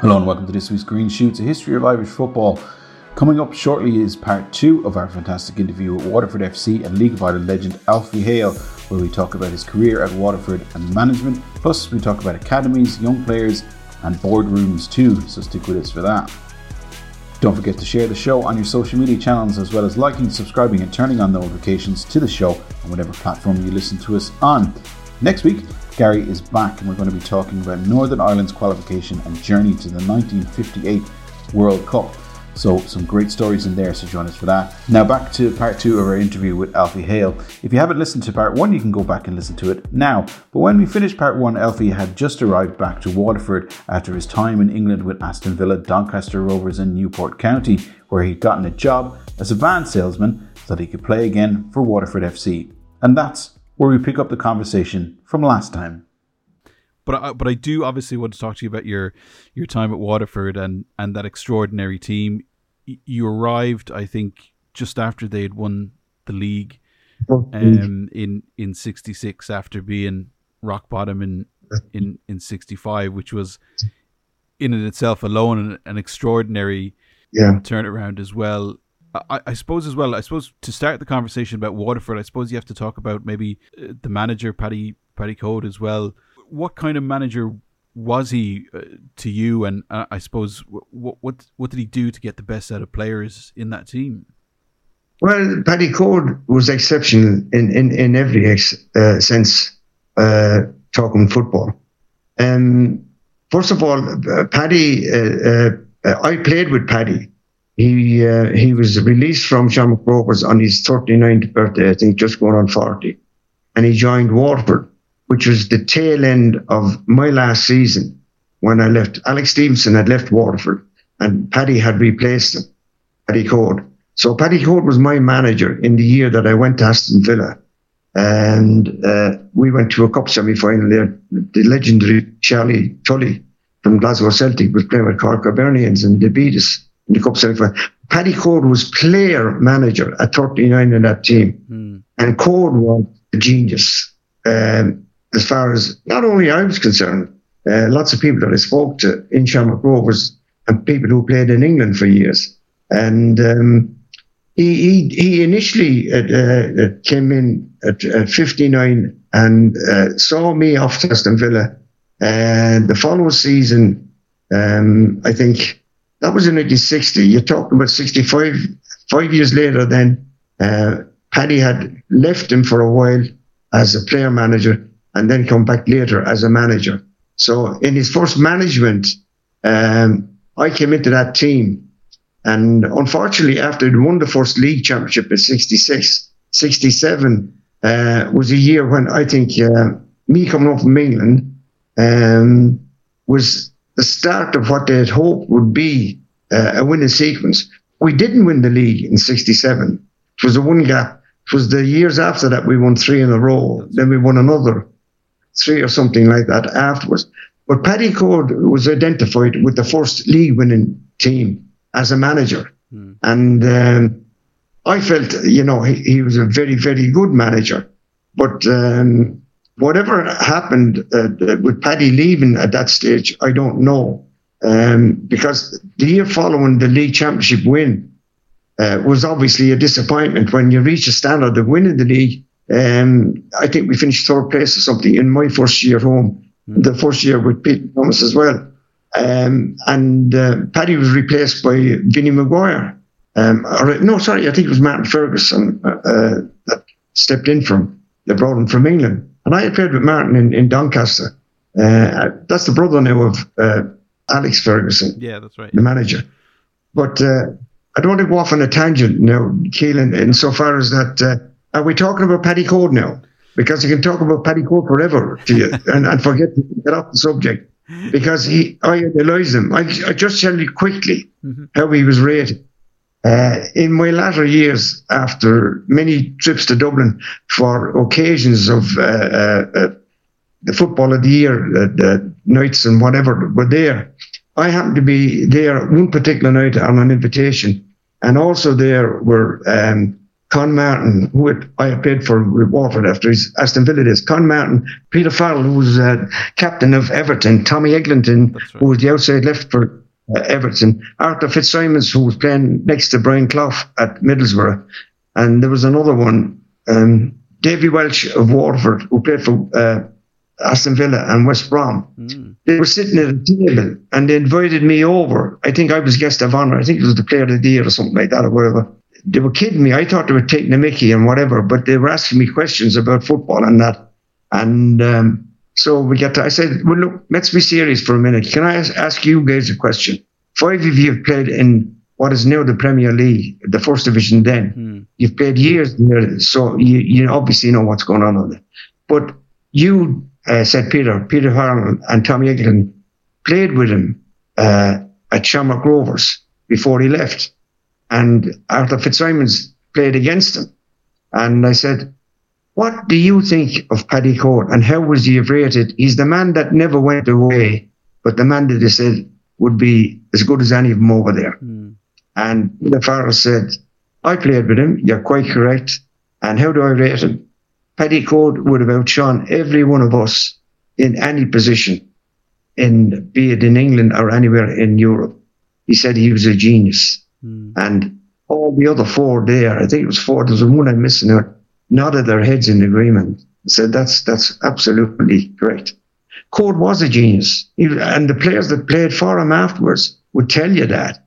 Hello and welcome to this week's Green Shoots, a history of Irish football. Coming up shortly is part 2 of our fantastic interview with Waterford FC and League of Ireland legend Alfie Hale, where we talk about his career at Waterford and management, plus we talk about academies, young players and boardrooms too, so stick with us for that. Don't forget to share the show on your social media channels, as well as liking, subscribing and turning on notifications to the show on whatever platform you listen to us on. Next week, Gary is back and we're going to be talking about Northern Ireland's qualification and journey to the 1958 World Cup. So some great stories in there, so join us for that. Now back to part 2 of our interview with Alfie Hale. If you haven't listened to part 1, you can go back and listen to it now. But when we finished part 1, Alfie had just arrived back to Waterford after his time in England with Aston Villa, Doncaster Rovers and Newport County, where he'd gotten a job as a van salesman so that he could play again for Waterford FC. And that's where we pick up the conversation from last time. But I do obviously want to talk to you about your time at Waterford and that extraordinary team. You arrived, I think, just after they had won the league in 66, after being rock bottom in 65, which was in and itself alone an extraordinary turnaround as well. I suppose to start the conversation about Waterford, I suppose you have to talk about maybe the manager, Paddy Code, as well. What kind of manager was he to you? And I suppose what did he do to get the best out of players in that team? Well, Paddy Code was exceptional in every sense, talking football. First of all, Paddy, I played with Paddy. He was released from Shamrock Rovers on his 39th birthday, I think, just going on 40. And he joined Waterford, which was the tail end of my last season when I left. Alex Stevenson had left Waterford and Paddy had replaced him, Paddy Code. So Paddy Code was my manager in the year that I went to Aston Villa. And we went to a cup semi-final there. The legendary Charlie Tully from Glasgow Celtic was playing with Cork Hibernians and they beat us in the cup semi-final. Paddy Code was player manager at 39 in that team. And Code was a genius. As far as not only I was concerned, lots of people that I spoke to in Shamrock Rovers and people who played in England for years. And he initially came in at 59 and saw me off to Aston Villa. And the following season, I think that was in 1960. You're talking about 65, 5 years later then. Paddy had left him for a while as a player manager and then come back later as a manager. So in his first management, I came into that team. And unfortunately, after he won the first league championship in 66, 67 was a year when I think me coming up from England was the start of what they had hoped would be a winning sequence. We didn't win the league in 67. It was a one gap. It was the years after that we won 3 in a row. Then we won another 3 or something like that afterwards. But Paddy Code was identified with the first league winning team as a manager. And I felt, he was a very, very good manager. But whatever happened with Paddy leaving at that stage, I don't know. Because the year following the league championship win was obviously a disappointment. When you reach a standard of winning the league, I think we finished 3rd place or something in my first year home, the first year with Pete Thomas as well. And Paddy was replaced by Vinnie Maguire. I think it was Martin Ferguson that stepped in they brought him from England. And I had played with Martin in Doncaster. That's the brother now of Alex Ferguson. Yeah, that's right. The manager. But I don't want to go off on a tangent now, Keelan, insofar as that, are we talking about Paddy Code now? Because you can talk about Paddy Code forever to you and forget to get off the subject. Because I idolise him. I just tell you quickly how he was rated. In my latter years, after many trips to Dublin for occasions of the Football of the Year, the nights and whatever were there, I happened to be there one particular night on an invitation. And also there were Con Martin, who I had played for with Waterford after his Aston Villa days. Con Martin, Peter Farrell, who was captain of Everton, Tommy Eglinton, right, who was the outside left for Everton, Arthur Fitzsimons, who was playing next to Brian Clough at Middlesbrough, and there was another one, Davy Welch of Waterford, who played for Aston Villa and West Brom. They were sitting at a table and they invited me over. I think I was guest of honour. I think it was the player of the year or something like that or whatever. They were kidding me. I thought they were taking a mickey and whatever, but they were asking me questions about football and that. And so I said, well, look, let's be serious for a minute. Can I ask you guys a question? 5 of you have played in what is now the Premier League, the first division then. You've played years there, so you obviously know what's going on there. But you, said Peter Farrell and Tommy Eglinton, played with him at Shamrock Rovers before he left. And Arthur Fitzsimons played against him. And I said, what do you think of Paddy Code and how was he rated? He's the man that never went away, but the man that they said would be as good as any of them over there. And Peter Farrell said, I played with him, you're quite correct. And how do I rate him? Paddy Code would have outshone every one of us in any position, be it in England or anywhere in Europe. He said he was a genius. And all the other 4 there, I think it was 4, there was one I'm missing out, nodded their heads in agreement. Said that's absolutely correct. Code was a genius. And the players that played for him afterwards would tell you that.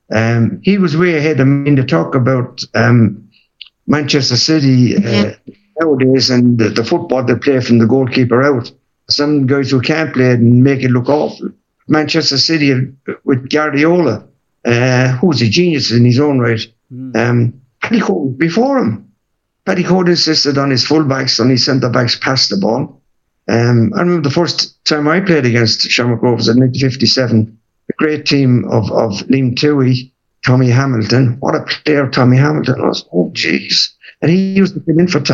He was way ahead. I mean, they talk about Manchester City nowadays and the football they play from the goalkeeper out. Some guys who can't play it and make it look awful. Manchester City with Guardiola, who's a genius in his own right. Paddy Code before him. Paddy Code insisted on his fullbacks, on his centre-backs pass the ball. I remember the first time I played against Shamrock Rovers in 1957, a great team of Liam Toohey, Tommy Hamilton. What a player Tommy Hamilton was. Oh, jeez. And he used to come in for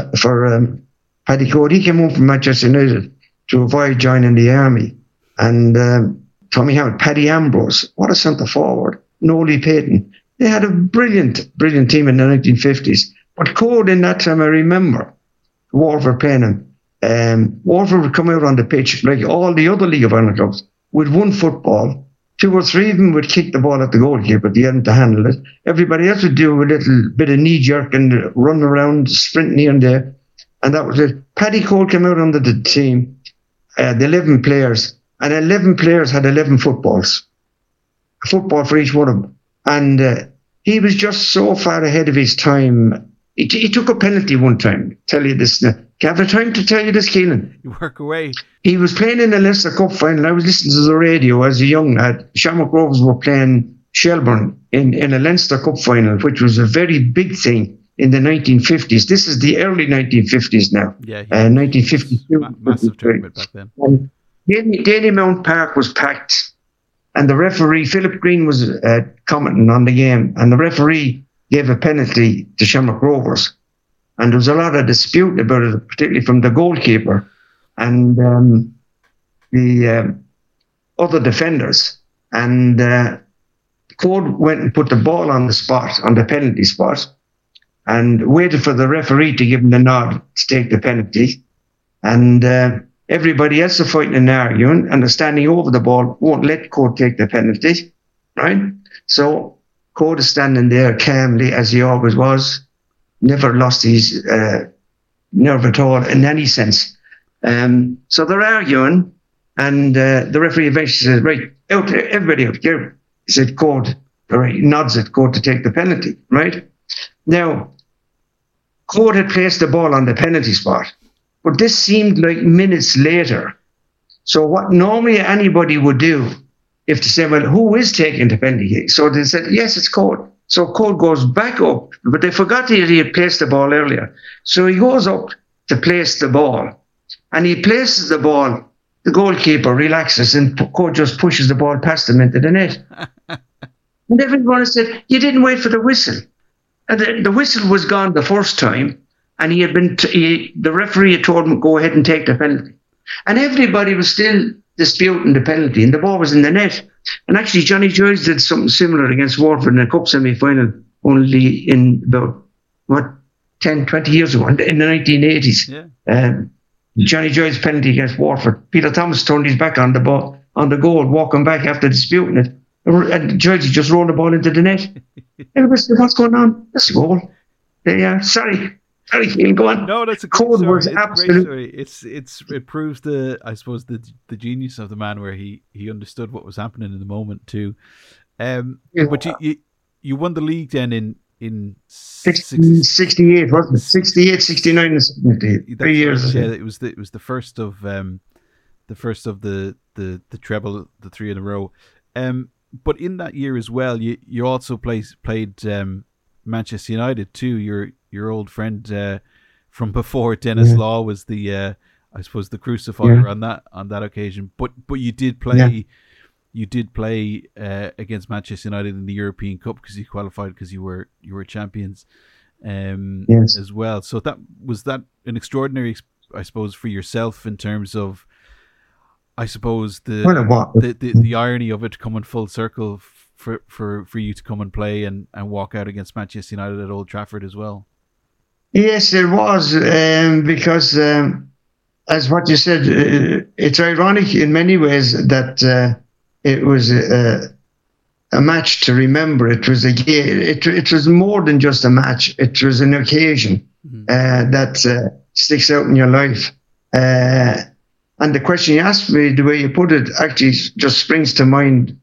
Paddy Code. He came home from Manchester United to avoid joining the army. And Tommy Hamilton, Paddy Ambrose, what a centre forward. Nolly Payton. They had a brilliant team in the 1950s. But Code in that time, I remember Waterford playing him. Waterford would come out on the pitch like all the other League of Ireland clubs with one football. 2 or 3 of them would kick the ball at the goalkeeper at the end to handle it. Everybody else would do a little bit of knee jerk and run around, sprint here and there. And that was it. Paddy Code came out under the team, the 11 players, and 11 players had 11 footballs. A football for each one of them. And he was just so far ahead of his time. He took a penalty one time. Tell you this now. Do you have the time to tell you this, Keelan? You work away. He was playing in the Leinster Cup final. I was listening to the radio as a young lad. Shamrock Rovers were playing Shelbourne in a Leinster Cup final, which was a very big thing in the 1950s. This is the early 1950s now. Yeah. 1952. Massive tournament back then. Dalymount Park was packed. And the referee, Philip Green, was commenting on the game. And the referee gave a penalty to Shamrock Rovers. And there was a lot of dispute about it, particularly from the goalkeeper and the other defenders. And Code went and put the ball on the spot, on the penalty spot, and waited for the referee to give him the nod to take the penalty. And everybody else are fighting and arguing, and they're standing over the ball, won't let Code take the penalty, right? So Code is standing there calmly, as he always was, never lost his nerve at all in any sense. So they're arguing, and the referee eventually says, right, out, everybody out. Here. He said, Code, or he nods at Code to take the penalty, right? Now, Code had placed the ball on the penalty spot, but this seemed like minutes later. So what normally anybody would do, if they say, well, who is taking the penalty? So they said, yes, it's Code. So Code goes back up, but they forgot that he had placed the ball earlier. So he goes up to place the ball, and he places the ball. The goalkeeper relaxes, and Code just pushes the ball past him into the net. And everyone said, you didn't wait for the whistle. And the whistle was gone the first time, and he had been the referee had told him, go ahead and take the penalty. And everybody was still disputing the penalty, and the ball was in the net. And actually, Johnny Giles did something similar against Waterford in a cup semi-final, only in about, 10, 20 years ago, in the 1980s. Yeah. Johnny Giles penalty against Waterford. Peter Thomas turned his back on the ball, on the goal, walking back after disputing it. And Giles just rolled the ball into the net. Everybody said, what's going on? That's a goal. Sorry, Keane, go on. No, that's a great story. It's a great story. It proves I suppose the genius of the man, where he understood what was happening in the moment too. But you won the league then in 68, wasn't it? 68, 69, and 70. 3 years. Yeah, it was the first of the treble, the three in a row. But in that year as well, you also played Manchester United too. Your old friend from before, Dennis Law, was the I suppose the crucifier on that occasion. But you did play. Yeah. You did play against Manchester United in the European Cup because you qualified, because you were champions as well. So was that an extraordinary, I suppose, for yourself in terms of, I suppose, the irony of it coming full circle for you to come and play and walk out against Manchester United at Old Trafford as well. Yes, it was, because as what you said, it's ironic in many ways that it was a match to remember. It was it was more than just a match. It was an occasion that sticks out in your life. And the question you asked me, the way you put it, actually just springs to mind.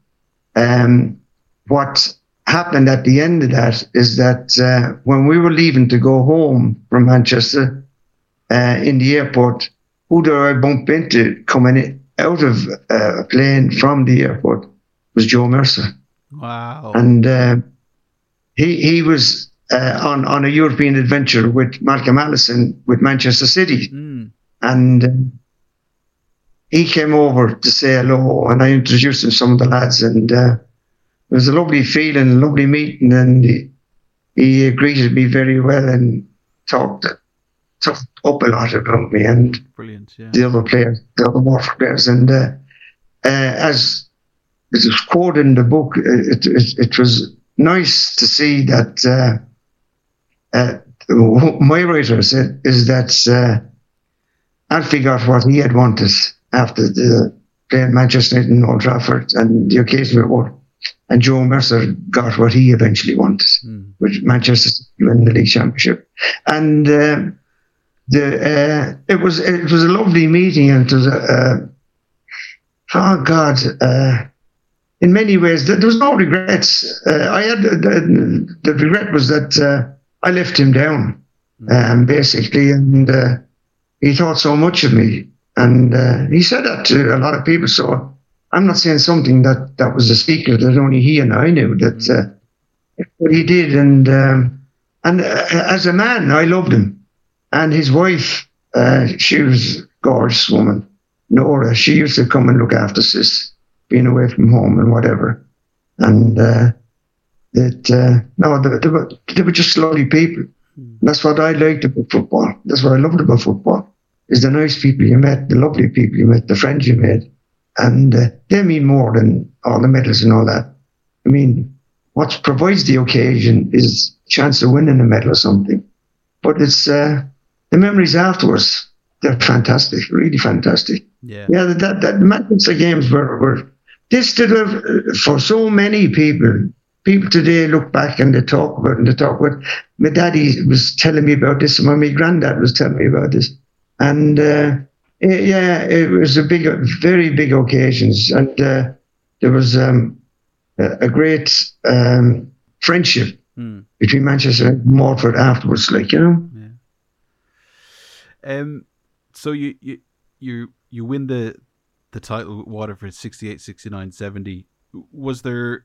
What happened at the end of that is that when we were leaving to go home from Manchester in the airport, who did I bump into coming out of a plane from the airport was Joe Mercer. Wow. And he was on a European adventure with Malcolm Allison with Manchester City. And he came over to say hello, and I introduced him to some of the lads, and it was a lovely feeling, a lovely meeting, and he greeted me very well and talked up a lot about me and brilliant, yeah. The other players, the other Waterford players. And as it was quoted in the book, it was nice to see that my writer said is that Alfie got what he had wanted after the playing Manchester United in Old Trafford and the occasion award. And Joe Mercer got what he eventually wanted, with Manchester City winning the league championship. And it was a lovely meeting, and it was in many ways there was no regrets. I had the regret was that I left him down, basically, and he thought so much of me, and he said that to a lot of people. So I'm not saying something that was a secret that only he and I knew. That what he did, and as a man, I loved him. And his wife, she was a gorgeous woman, Nora. She used to come and look after Sis, being away from home and whatever. And they were just lovely people. That's what I liked about football. That's what I loved about football, is the nice people you met, the lovely people you met, the friends you made. And they mean more than all the medals and all that. I mean, what provides the occasion is a chance of winning a medal or something. But it's the memories afterwards, they're fantastic, really fantastic. Yeah, that Manchester games were this for so many people. People today look back and they talk about it. My daddy was telling me about this, and my granddad was telling me about this. And it was very big occasions. And there was a great friendship between Manchester and Waterford afterwards, So you win the title with Waterford 68, 69, 70. Was there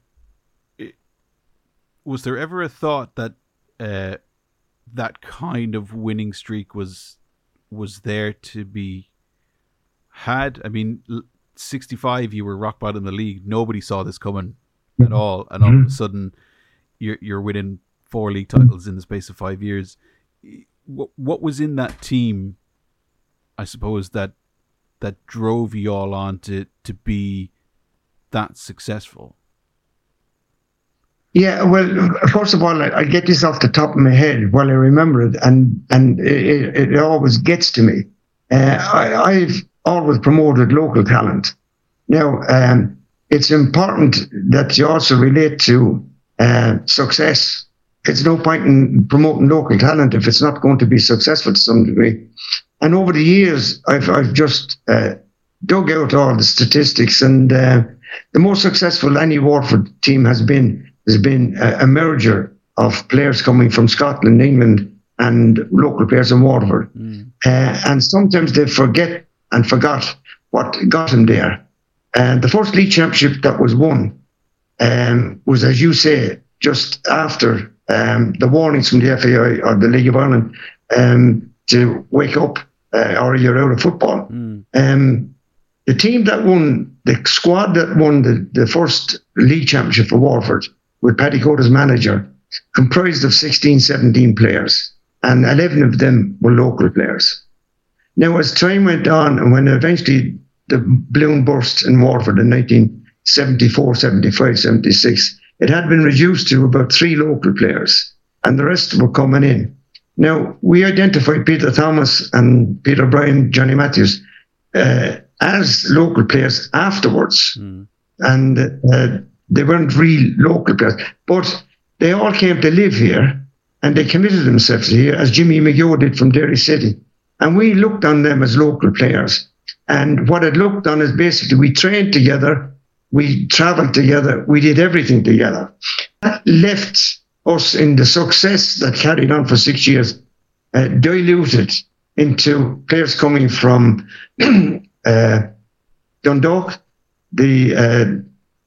ever a thought that that kind of winning streak was there to be had? I mean, 65, you were rock bottom in the league. Nobody saw this coming at all, and all of a sudden you're winning 4 league titles in the space of 5 years. What was in that team, I suppose, that drove you all on to be that successful? Yeah, well, first of all, I get this off the top of my head while I remember it, and it always gets to me. I've always promoted local talent. Now, it's important that you also relate to success. It's no point in promoting local talent if it's not going to be successful to some degree. And over the years, I've just dug out all the statistics, and the most successful any Waterford team has been a merger of players coming from Scotland, England, and local players in Waterford. And sometimes they forget and forgot what got them there. And the first league championship that was won was, as you say, just after the warnings from the FAI or the League of Ireland to wake up or you're out of football. The team that won, the squad that won the first league championship for Waterford, with Paddy Code as manager, comprised of 16, 17 players, and 11 of them were local players. Now, as time went on, and when eventually the balloon burst in Waterford in 1974, 75, 76, it had been reduced to about 3 local players, and the rest were coming in. Now, we identified Peter Thomas and Peter Bryan, Johnny Matthews, as local players afterwards. And they weren't real local players, but they all came to live here, and they committed themselves here, as Jimmy McGill did from Derry City. And we looked on them as local players. And what it looked on is basically we trained together, we travelled together, we did everything together. That left us in the success that carried on for 6 years, diluted into players coming from Dundalk, the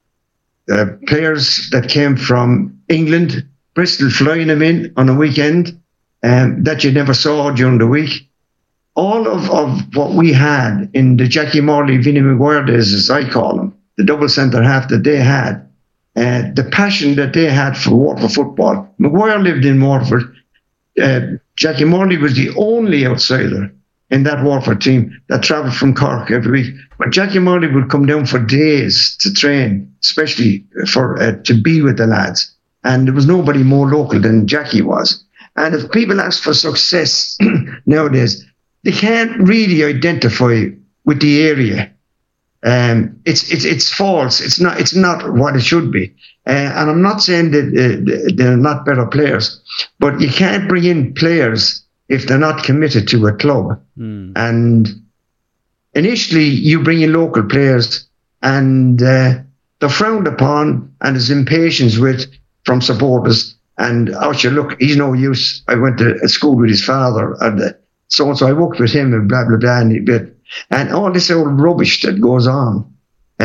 players that came from England, Bristol flying them in on a weekend that you never saw during the week. All of what we had in the Jackie Morley, Vinnie Maguire days, as I call them, the double centre half that they had, the passion that they had for Waterford football. Maguire lived in Waterford. Jackie Morley was the only outsider in that Waterford team that travelled from Cork every week. But Jackie Morley would come down for days to train, especially for to be with the lads. And there was nobody more local than Jackie was. And if people ask for success nowadays, they can't really identify with the area. It's false. It's not what it should be. And I'm not saying that they're not better players, but you can't bring in players if they're not committed to a club. And initially, you bring in local players, and they're frowned upon, and there's impatience from supporters. And look, he's no use. I went to school with his father, and so I worked with him, and blah blah blah, and all this old rubbish that goes on.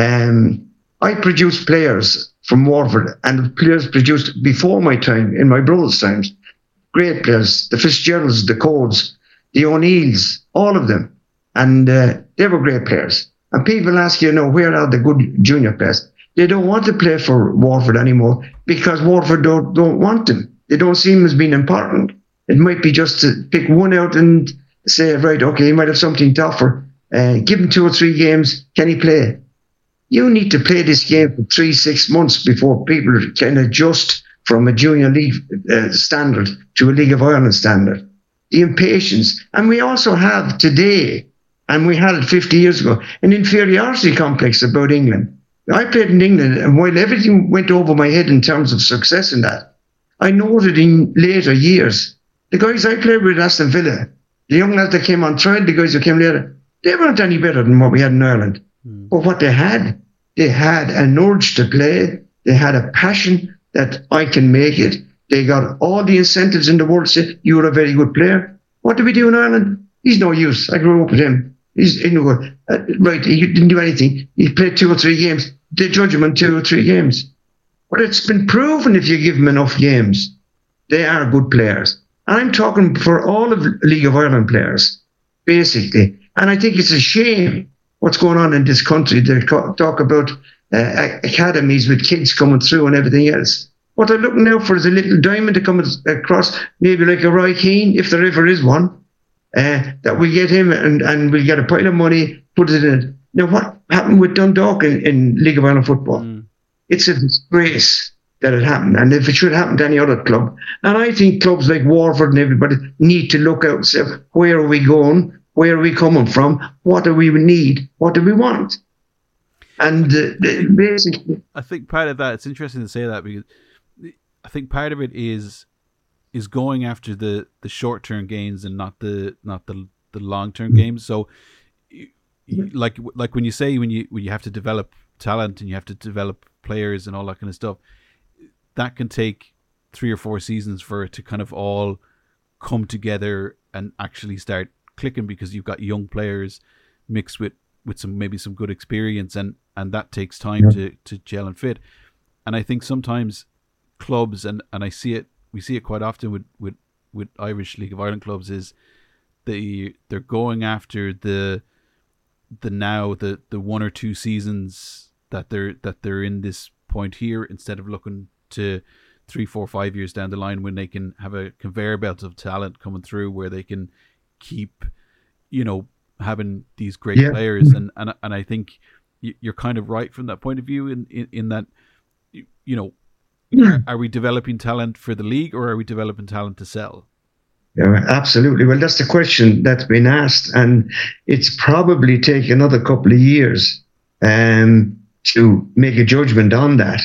I produced players from Waterford, and players produced before my time, in my brother's times. Great players, the Fitzgeralds, the Codes, the O'Neills, all of them. And they were great players. And people ask, where are the good junior players? They don't want to play for Waterford anymore because Waterford don't want them. They don't see them as being important. It might be just to pick one out and say, right, okay, he might have something to offer. Give him 2 or 3 games. Can he play? You need to play this game for 3-6 months before people can adjust from a junior league standard to a League of Ireland standard. The impatience. And we also have today, and we had it 50 years ago, an inferiority complex about England. I played in England, and while everything went over my head in terms of success in that, I noted in later years, the guys I played with at Aston Villa, the young lads that came on trial, the guys who came later, they weren't any better than what we had in Ireland. But what they had an urge to play. They had a passion that I can make it. They got all the incentives in the world to say, you're a very good player. What did we do in Ireland? He's no use. I grew up with him. He's no good. Right, he didn't do anything. He played 2 or 3 games. They judge him on 2 or 3 games. But it's been proven if you give them enough games, they are good players. And I'm talking for all of League of Ireland players, basically. And I think it's a shame what's going on in this country. They talk about academies with kids coming through and everything else. What they're looking now for is a little diamond to come across, maybe like a Roy Keane, if there ever is one, that we get him and we'll get a pile of money, put it in. Now, what happened with Dundalk in League of Ireland football? It's a disgrace. that it happened, and if it should happen to any other club. And I think clubs like Waterford and everybody need to look out and say, where are we going? Where are we coming from? What do we need? What do we want? And basically, I think part of that, it's interesting to say that, because I think part of it is going after the short-term gains and not the long-term games. So, like when you say when you have to develop talent and you have to develop players and all that kind of stuff, that can take 3 or 4 seasons for it to kind of all come together and actually start clicking, because you've got young players mixed with some good experience, and that takes time to gel and fit. And I think sometimes clubs, and we see it quite often with Irish League of Ireland clubs, is they're going after the 1 or 2 seasons that they're in this point here, instead of looking to 3, 4, 5 years down the line when they can have a conveyor belt of talent coming through, where they can keep, having these great players. And I think you're kind of right from that point of view, in that, are we developing talent for the league, or are we developing talent to sell? Yeah, absolutely. Well, that's the question that's been asked, and it's probably take another couple of years to make a judgment on that.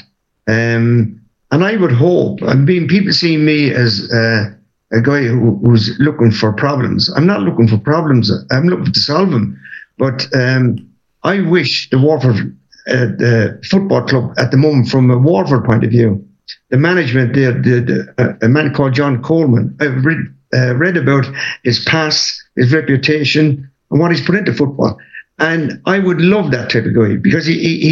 And I would hope, people see me as a guy who's looking for problems. I'm not looking for problems. I'm looking to solve them. But I wish the Waterford the football club at the moment, from a Waterford point of view, the management there, a man called John Coleman, I've read about his past, his reputation, and what he's put into football. And I would love that type of guy, because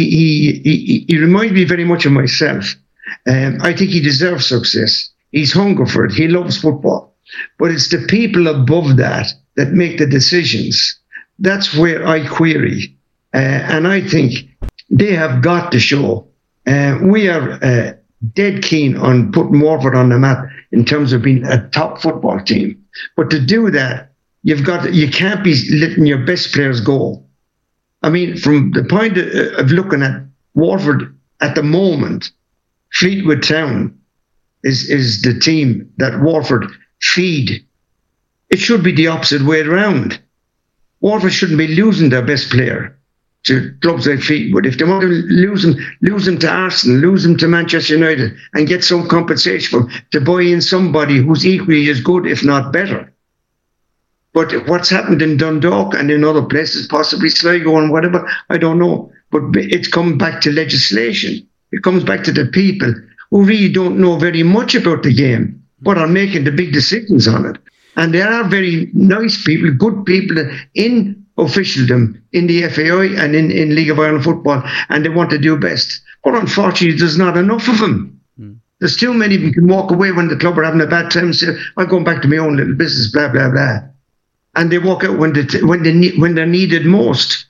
he reminds me very much of myself. I think he deserves success. He's hungry for it. He loves football. But it's the people above that make the decisions. That's where I query. And I think they have got to show. We are dead keen on putting Waterford on the map in terms of being a top football team. But to do that, you can't be letting your best players go. I mean, from the point of looking at Waterford at the moment, Fleetwood Town is the team that Waterford feed. It should be the opposite way around. Waterford shouldn't be losing their best player to clubs like Fleetwood. If they want to lose them to Arsenal, lose them to Manchester United, and get some compensation to buy in somebody who's equally as good, if not better. But what's happened in Dundalk and in other places, possibly Sligo and whatever, I don't know. But it's come back to legislation. It comes back to the people who really don't know very much about the game, but are making the big decisions on it. And there are very nice people, good people in officialdom, in the FAI and in League of Ireland football, and they want to do best. But unfortunately, there's not enough of them. There's too many of them can walk away when the club are having a bad time and say, I'm going back to my own little business, blah, blah, blah. And they walk out when they're needed most.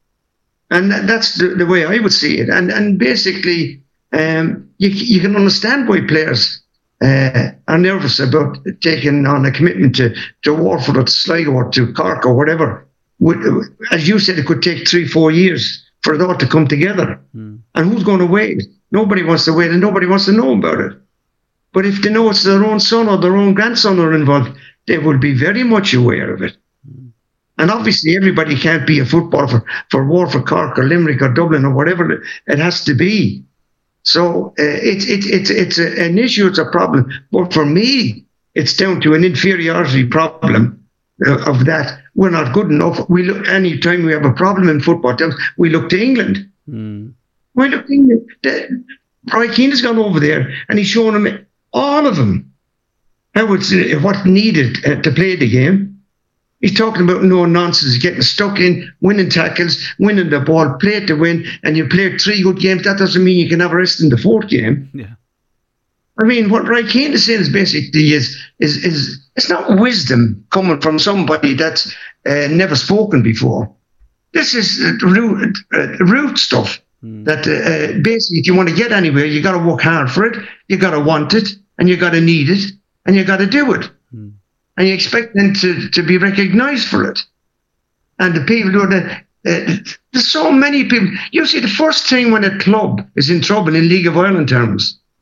And that's the way I would see it. And basically, you can understand why players are nervous about taking on a commitment to Waterford or to Sligo or to Cork or whatever. As you said, it could take 3-4 years for it all to come together. And who's going to wait? Nobody wants to wait, and nobody wants to know about it. But if they know it's their own son or their own grandson are involved, they will be very much aware of it. And obviously, everybody can't be a footballer for Waterford, Cork, or Limerick, or Dublin, or whatever it has to be. So it's an issue, it's a problem. But for me, it's down to an inferiority problem of that. We're not good enough. We look, any time we have a problem in football terms, we look to England. We look to England. Roy Keane has gone over there, and he's shown them, all of them, what's needed to play the game. He's talking about no nonsense, getting stuck in, winning tackles, winning the ball, play to win, and you play 3 good games. That doesn't mean you can have a rest in the 4th game. Yeah. I mean, what Roy Keane is saying is basically is it's not wisdom coming from somebody that's never spoken before. This is root stuff. That basically, if you want to get anywhere, you got to work hard for it. You got to want it, and you got to need it, and you got to do it. And you expect them to be recognised for it. And the people who are there's so many people. You see, the first thing when a club is in trouble in League of Ireland terms,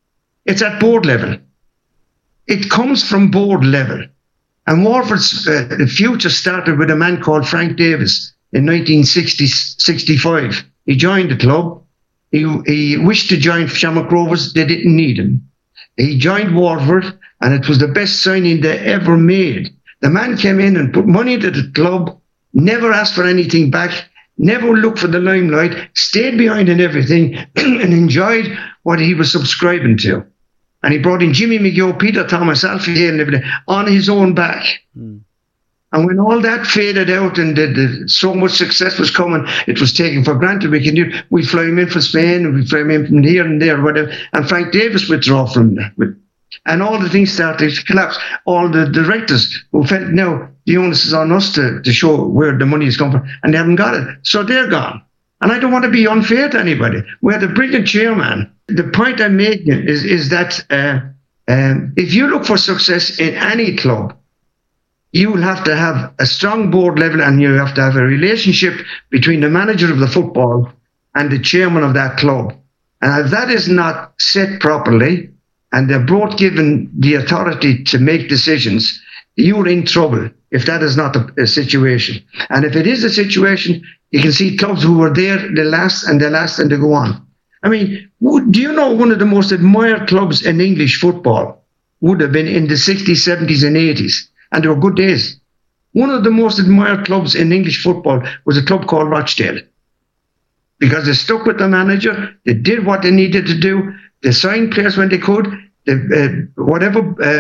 It's at board level. It comes from board level. And Waterford's future started with a man called Frank Davis in 1965. He joined the club. He wished to join Shamrock Rovers. They didn't need him. He joined Waterford, and it was the best signing they ever made. The man came in and put money into the club, never asked for anything back, never looked for the limelight, stayed behind in everything, and enjoyed what he was subscribing to. And he brought in Jimmy McGill, Peter Thomas, Alfie Hale, and everything on his own back. Mm. And when all that faded out and so much success was coming, it was taken for granted. We fly him in from Spain, and we fly him in from here and there, whatever. And Frank Davis withdrew from that. And all the things started to collapse. All the directors who felt, now the onus is on us to show where the money is coming from, and they haven't got it. So they're gone. And I don't want to be unfair to anybody. We had a brilliant chairman. The point I'm making is that if you look for success in any club, you will have to have a strong board level, and you have to have a relationship between the manager of the football and the chairman of that club. And if that is not set properly, and they're both given the authority to make decisions, you're in trouble if that is not a situation. And if it is a situation, you can see clubs who were there, they last and they go on. I mean, do you know one of the most admired clubs in English football would have been in the 60s, 70s and 80s? And they were good days. One of the most admired clubs in English football was a club called Rochdale. Because they stuck with the manager, they did what they needed to do, they signed players when they could, whatever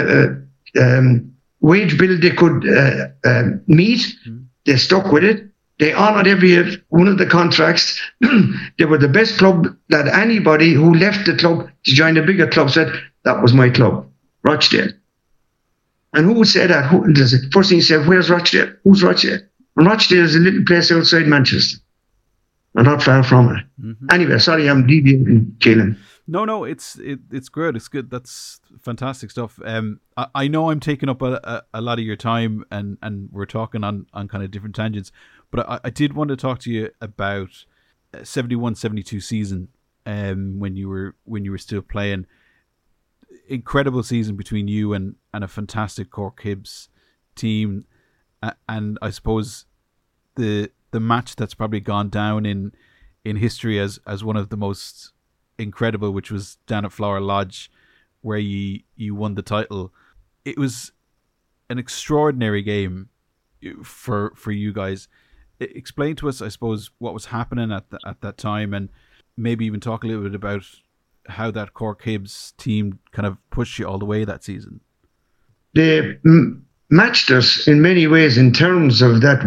wage bill they could meet, they stuck with it. They honoured every one of the contracts. They were the best club that anybody who left the club to join a bigger club said, that was my club, Rochdale. And who would say that? First thing you say, where's Rochdale? Who's Rochdale? And Rochdale is a little place outside Manchester. And not far from it. Mm-hmm. Anyway, sorry, I'm deviating, Keelan. No, it's good. It's good. That's fantastic stuff. I know I'm taking up a lot of your time, and we're talking on kind of different tangents, but I did want to talk to you about 71-72 season, when you were still playing. Incredible season between you and a fantastic Cork Hibs team, and I suppose the match that's probably gone down in history as one of the most incredible, which was down at Flower Lodge, where you won the title. It was an extraordinary game for you guys. Explain to us, I suppose, what was happening at that time, and maybe even talk a little bit about how that Cork Hibs team kind of pushed you all the way that season. They matched us in many ways in terms of that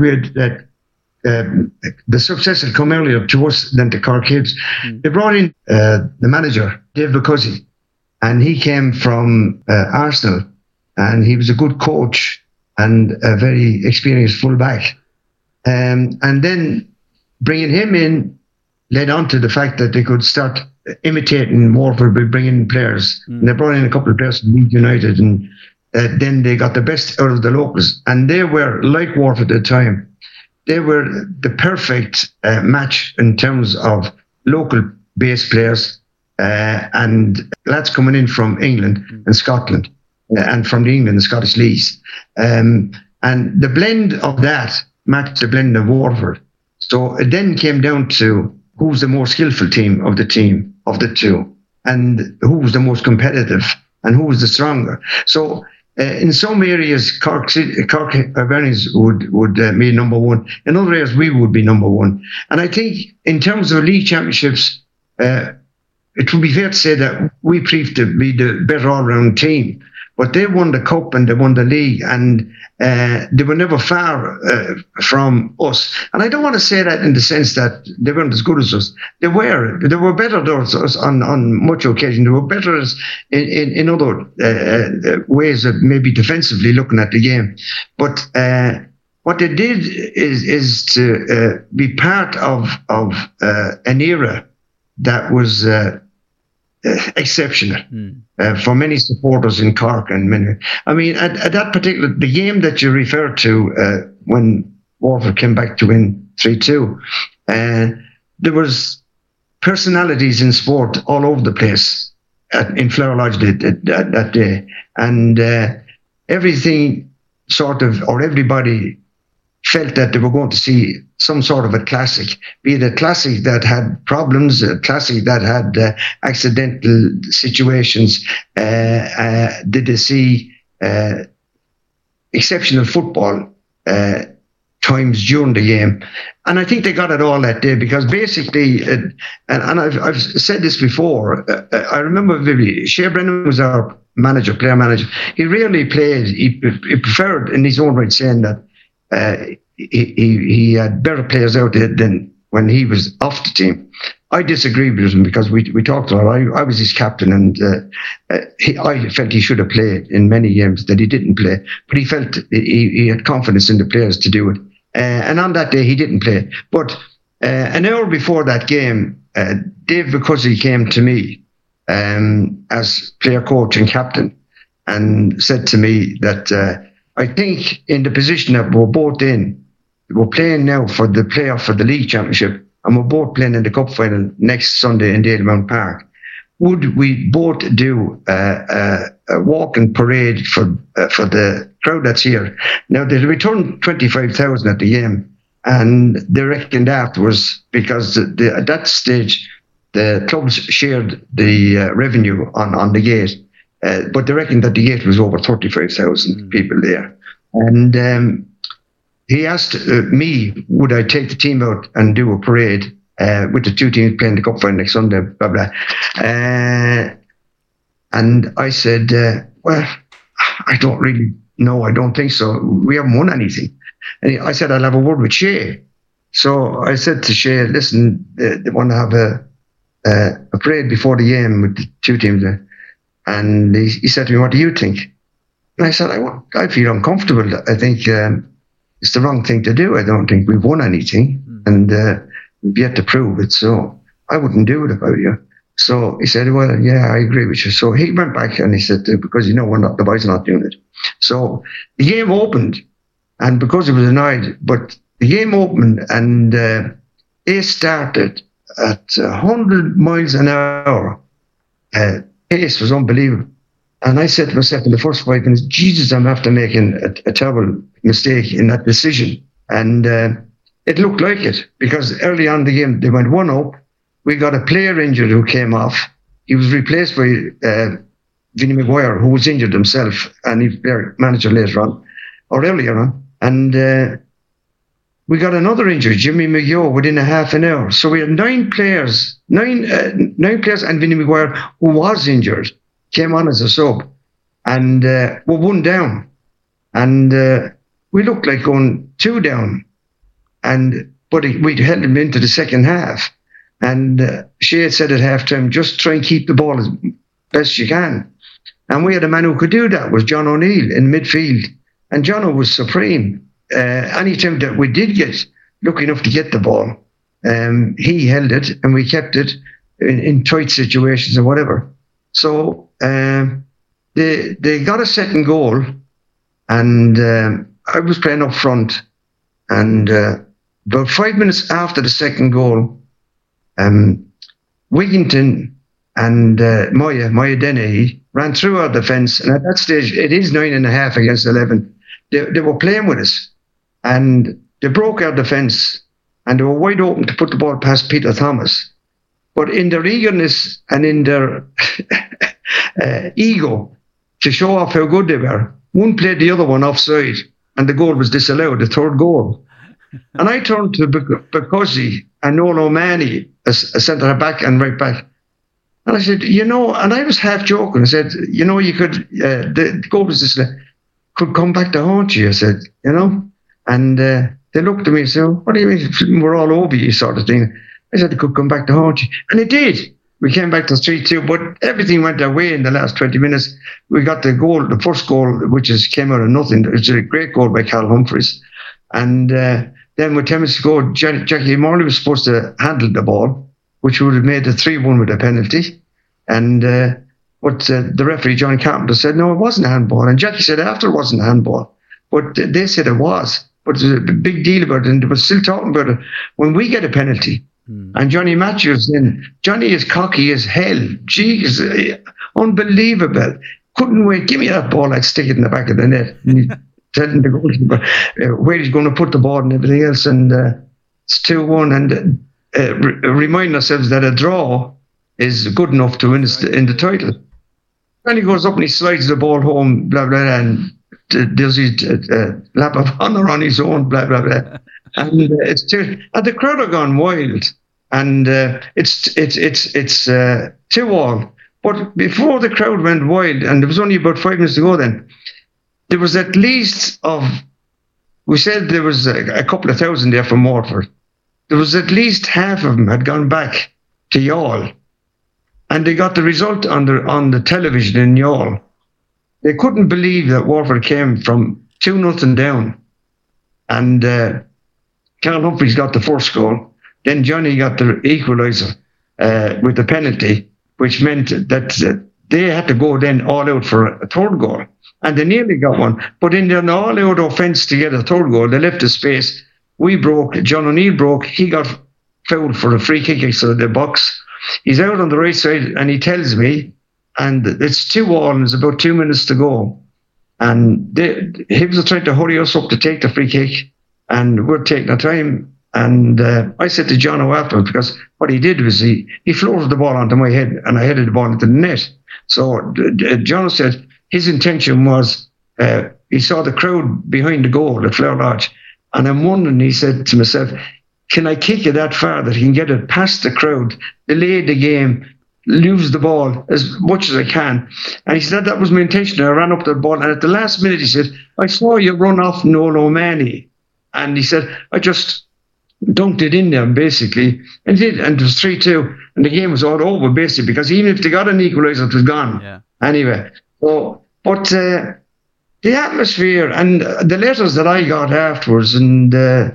the success had come earlier to us than to Cork Hibs. They brought in the manager, Dave Bucuzzi, and he came from Arsenal, and he was a good coach and a very experienced fullback. And then bringing him in led on to the fact that they could start imitating Waterford by bringing in players. And they brought in a couple of players from Leeds United, and then they got the best out of the locals. And they were, like Waterford at the time, they were the perfect match in terms of local base players and lads coming in from England and Scotland and from the England and Scottish leagues. And the blend of that matched the blend of Waterford. So it then came down to who's the more skillful team of the two, and who was the most competitive and who was the stronger. So in some areas, Cork Hibernians would be number one. In other areas, we would be number one. And I think in terms of league championships, it would be fair to say that we proved to be the better all-round team. But they won the cup and they won the league, and they were never far from us. And I don't want to say that in the sense that they weren't as good as us. They were better than us on much occasion. They were better in other ways of maybe defensively looking at the game. But what they did is to be part of an era that was exceptional for many supporters in Cork and many. I mean, at that particular, the game that you referred to when Waterford came back to win 3-2, there was personalities in sport all over the place. in Flower Lodge that day. And everything sort of, or everybody felt that they were going to see some sort of a classic, be it a classic that had problems, a classic that had accidental situations. Did they see exceptional football times during the game? And I think they got it all that day, because basically, and I've said this before, I remember vividly, Shea Brennan was our player manager. He rarely played. He preferred, in his own right, saying that he had better players out there than when he was off the team. I disagreed with him, because we talked a lot. I was his captain, and I felt he should have played in many games that he didn't play. But he felt he had confidence in the players to do it. And on that day, he didn't play. But an hour before that game, Dave Vicuzzi came to me as player coach and captain, and said to me that I think in the position that we're both in, we're playing now for the playoff for the league championship, and we're both playing in the cup final next Sunday in Dalymount Park. Would we both do a walking parade for the crowd that's here? Now, they returned 25,000 at the game, and they reckoned afterwards, because at that stage the clubs shared the revenue on the gate, but they reckoned that the gate was over 35,000 people there. And he asked me, would I take the team out and do a parade with the two teams playing the cup final next Sunday, blah, blah. And I said, well, I don't really know. I don't think so. We haven't won anything. And I said, I'll have a word with Shea. So I said to Shea, listen, they want to have a parade before the game with the two teams. And he said to me, what do you think? And I said, I feel uncomfortable. I think it's the wrong thing to do. I don't think we've won anything. And we've yet to prove it. So I wouldn't do it if I were you. So he said, well, yeah, I agree with you. So he went back and he said, because the boys are not doing it. So the game opened, and because it was a night, but the game opened, and they started at 100 miles an hour. Pace was unbelievable. And I said to myself in the first 5 minutes, Jesus, I'm after making a terrible mistake in that decision. And it looked like it, because early on in the game, they went 1-up. We got a player injured who came off. He was replaced by Vinnie Maguire, who was injured himself, and he was manager later on, or earlier on. And we got another injury, Jimmy McGeough, within a half an hour. So we had nine players, and Vinnie Maguire, who was injured, came on as a sub, and we're 1 down. And we looked like going 2 down. But we held him into the second half. And Shea said at halftime, just try and keep the ball as best you can. And we had a man who could do that, was John O'Neill in midfield. And John was supreme. Any time that we did get lucky enough to get the ball, he held it and we kept it in tight situations or whatever. So they got a second goal, and I was playing up front. And about 5 minutes after the second goal, Wigginton and Moya Dennehy ran through our defence, and at that stage it is 9.5 against 11. They were playing with us, and they broke our defence, and they were wide open to put the ball past Peter Thomas. But in their eagerness and in their ego to show off how good they were, one played the other one offside, and the goal was disallowed, the third goal. And I turned to Vicuzzi and Noel O'Mahony, a centre-back and right-back. And I said, and I was half joking. I said, you could, the goal was this, could come back to haunt you, I said, And they looked at me and said, what do you mean, we're all over you, sort of thing. I said, it could come back to haunt you. And it did. We came back to 3-2, but everything went our way in the last 20 minutes. We got the goal, the first goal, which came out of nothing. It was a great goal by Carl Humphreys. And then with 10 minutes to go, Jackie Morley was supposed to handle the ball, which would have made the 3-1 with a penalty. And but the referee, Johnny Carpenter, said, no, it wasn't a handball. And Jackie said after it wasn't a handball. But they said it was. But there's a big deal about it, and they were still talking about it. When we get a penalty, And Johnny Matthews, then Johnny is cocky as hell. Jeez, unbelievable. Couldn't wait. Give me that ball. I'd stick it in the back of the net. And telling the goalkeeper where he's going to put the ball and everything else. And it's 2-1. And remind ourselves that a draw is good enough to win in the title. And he goes up and he slides the ball home, blah, blah, and does his lap of honour on his own, blah, blah, blah. And and the crowd are gone wild. And it's 2-2. But before the crowd went wild, and there was only about 5 minutes to go then, there was at least we said there was a couple of thousand there from Waterford. There was at least half of them had gone back to Youghal. And they got the result on the television in Youghal. They couldn't believe that Waterford came from 2-0 down. And Carl Humphreys got the first goal. Then Johnny got the equaliser with the penalty, which meant that they had to go then all out for a third goal. And they nearly got one. But in an all-out offence to get a third goal, they left the space. We broke. John O'Neill broke. He got fouled for a free kick outside the box. He's out on the right side and he tells me, and it's 2-2 and there's about 2 minutes to go. And Hibs are trying to hurry us up to take the free kick, and we're taking our time. And I said to John O'Alpin, because what he did was he floated the ball onto my head and I headed the ball into the net. So John said his intention was, he saw the crowd behind the goal at Flower Lodge. And I'm wondering, he said to myself, can I kick it that far that he can get it past the crowd, delay the game, lose the ball as much as I can? And he said that was my intention. I ran up to the ball, and at the last minute he said, I saw you run off Noel O'Mahony. And he said, I just dunked it in there, basically. And he did, and it was 3-2. And the game was all over, basically, because even if they got an equaliser, it was gone. Yeah. Anyway, so, but the atmosphere and the letters that I got afterwards, and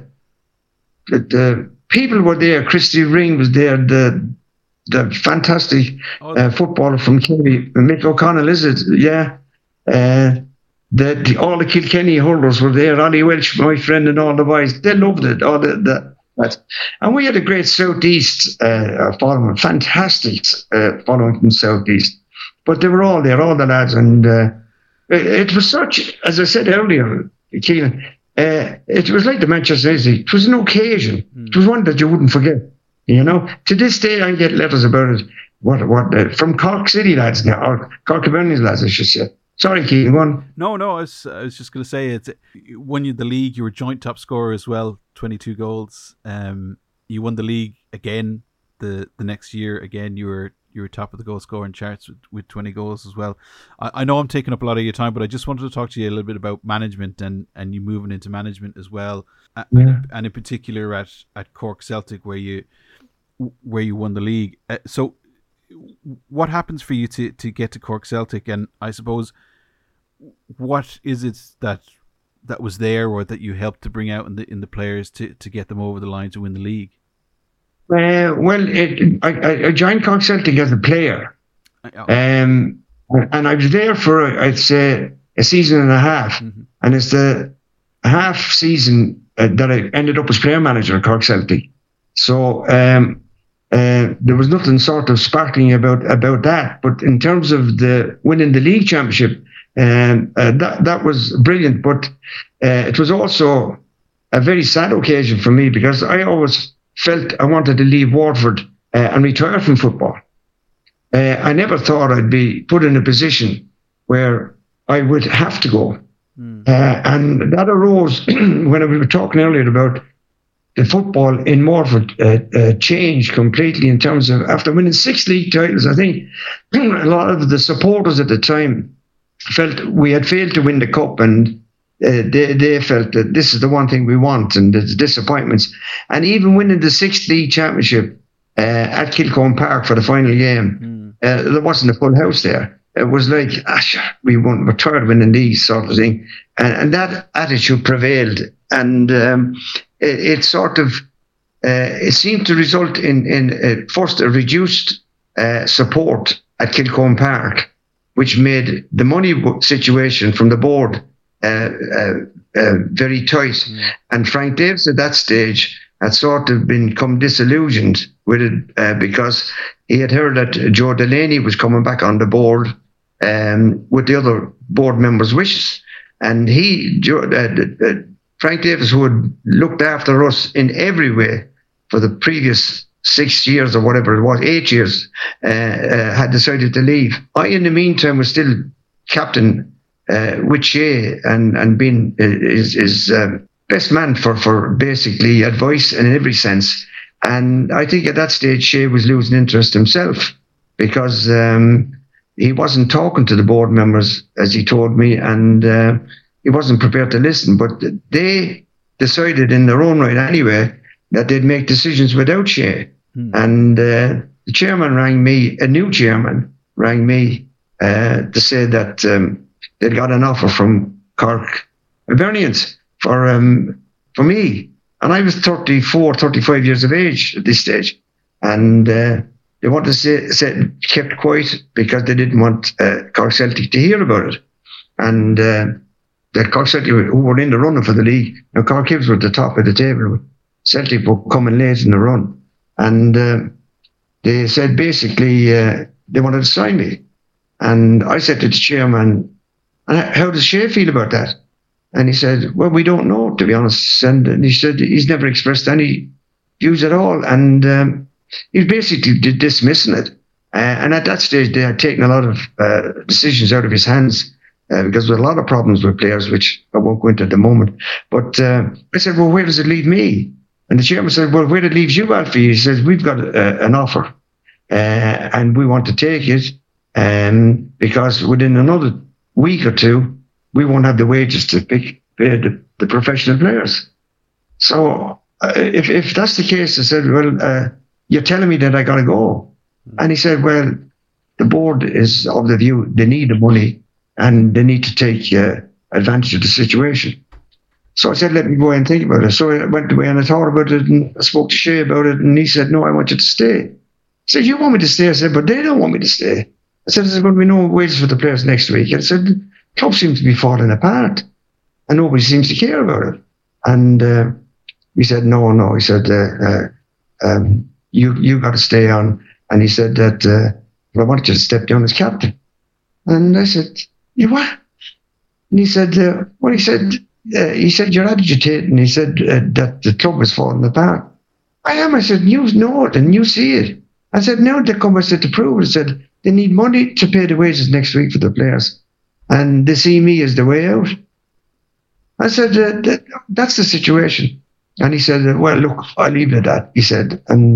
the people were there. Christy Ring was there, the fantastic footballer from Kerry, Mick O'Connell, is it? Yeah. All the Kilkenny hurlers were there. Ollie Welch, my friend, and all the boys. They loved it. And we had a great Southeast following, fantastic following from Southeast. But they were all there, all the lads, and it was such, as I said earlier, Keelan, it was like the Manchester City. It was an occasion. It was one that you wouldn't forget. You know, to this day, I get letters about it. What from Cork City lads now, or Cork County lads, I should say. Sorry, Keelan, go on. No, I was just going to say, it's won you the league. You were joint top scorer as well, 22 goals. You won the league again the next year. Again, you were top of the goal scoring charts with 20 goals as well. I know I'm taking up a lot of your time, but I just wanted to talk to you a little bit about management and you moving into management as well, and in particular at Cork Celtic where you won the league. So what happens for you to get to Cork Celtic, and I suppose what is it that was there or that you helped to bring out in the players to get them over the line to win the league? I joined Cork Celtic as a player, and I was there for I'd say a season and a half, and it's the half season that I ended up as player manager at Cork Celtic. So there was nothing sort of sparkling about that, but in terms of the winning the league championship, that was brilliant. But it was also a very sad occasion for me because I always felt I wanted to leave Waterford and retire from football. I never thought I'd be put in a position where I would have to go. And that arose when we were talking earlier about the football in Waterford changed completely in terms of, after winning 6 league titles, I think a lot of the supporters at the time felt we had failed to win the cup, and they felt that this is the one thing we want, and the disappointments. And even winning the 6th league championship at Kilcombe Park for the final game, there wasn't a full house there. It was like, we're tired of winning these sort of thing. And that attitude prevailed. And it sort of, it seemed to result in first a reduced support at Kilcombe Park, which made the money situation from the board very tight. And Frank Davis at that stage had sort of become disillusioned with it because he had heard that Joe Delaney was coming back on the board with the other board members' wishes. And Frank Davis, who had looked after us in every way for the previous 6 years or whatever it was, 8 years, had decided to leave. I, in the meantime, was still captain with Shea and being his best man for basically advice in every sense. And I think at that stage, Shea was losing interest himself because he wasn't talking to the board members, as he told me, and he wasn't prepared to listen. But they decided in their own right anyway that they'd make decisions without Shea. And the chairman rang me, a new chairman rang me to say that they'd got an offer from Cork Hibernians for me. And I was 34, 35 years of age at this stage. And they wanted to say kept quiet because they didn't want Cork Celtic to hear about it. And the Cork Celtic, who were in the running for the league, now Cork Hibs were at the top of the table. Celtic were coming late in the run. And they said basically they wanted to sign me. And I said to the chairman, how does Shea feel about that? And he said, well, we don't know, to be honest. And he said he's never expressed any views at all. And he was basically dismissing it. And at that stage, they had taken a lot of decisions out of his hands because there were a lot of problems with players, which I won't go into at the moment. But I said, well, where does it leave me? And the chairman said, well, where it leaves you, Alfie? He says, we've got an offer and we want to take it because within another week or two, we won't have the wages to pay the professional players. So if that's the case, I said, well, you're telling me that I got to go. And he said, well, the board is of the view they need the money and they need to take advantage of the situation. So I said, let me go and think about it. So I went away and I thought about it and I spoke to Shea about it and he said, no, I want you to stay. I said, you want me to stay? I said, but they don't want me to stay. I said, there's going to be no wages for the players next week. I said, the club seems to be falling apart and nobody seems to care about it. And he said, no. He said, you got to stay on. And he said that I wanted you to step down as captain. And I said, you what? And he said, well, he said, you're agitating. He said that the club is falling apart. I am. I said, you know it and you see it. I said, now the club has to prove it. I said, they need money to pay the wages next week for the players. And they see me as the way out. I said, that's the situation. And he said, well, look, I'll leave it at that, he said. And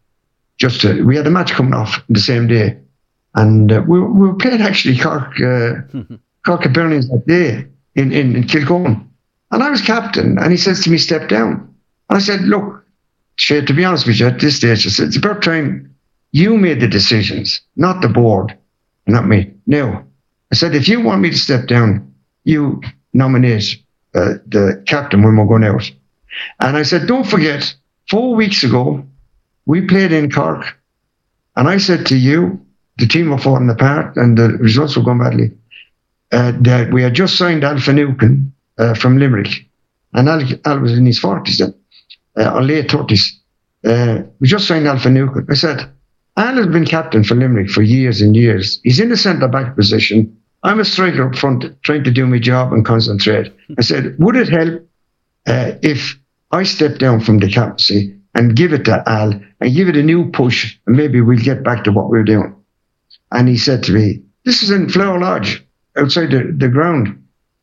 we had a match coming off the same day. And we were playing actually Cork Hibernians that day in Kilcone. And I was captain. And he says to me, step down. And I said, look, Shea, to be honest with you, at this stage, I said, it's about time you made the decisions, not the board, not me. No. I said, if you want me to step down, you nominate the captain when we're going out. And I said, don't forget, 4 weeks ago, we played in Cork. And I said to you, the team were falling apart and the results were going badly, that we had just signed Al Finucane from Limerick. And Al was in his 40s then, or late 30s. We just signed Al Finucane. I said, Al has been captain for Limerick for years and years. He's in the centre-back position. I'm a striker up front trying to do my job and concentrate. I said, would it help if I step down from the captaincy and give it to Al and give it a new push and maybe we'll get back to what we're doing? And he said to me, this is in Flower Lodge, outside the ground.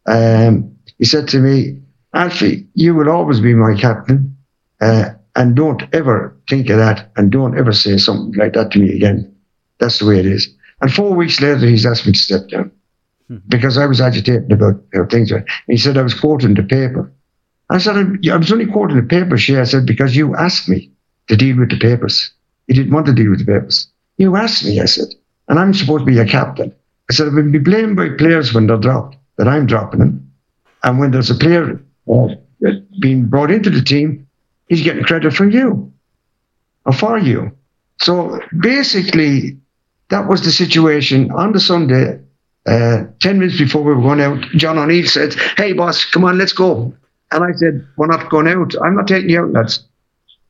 He said to me, Alfie, you will always be my captain. And don't ever think of that and don't ever say something like that to me again. That's the way it is. And 4 weeks later, he's asked me to step down because I was agitating about things. And he said I was quoting the paper. I said, I was only quoting the paper, Shea. I said, because you asked me to deal with the papers. You didn't want to deal with the papers. You asked me, I said, and I'm supposed to be a captain. I said, I will be blamed by players when they're dropped, that I'm dropping them. And when there's a player being brought into the team, he's getting credit from you or for you. So basically, that was the situation. On the Sunday, 10 minutes before we were going out, John O'Neill said, hey, boss, come on, let's go. And I said, we're not going out. I'm not taking you out, lads.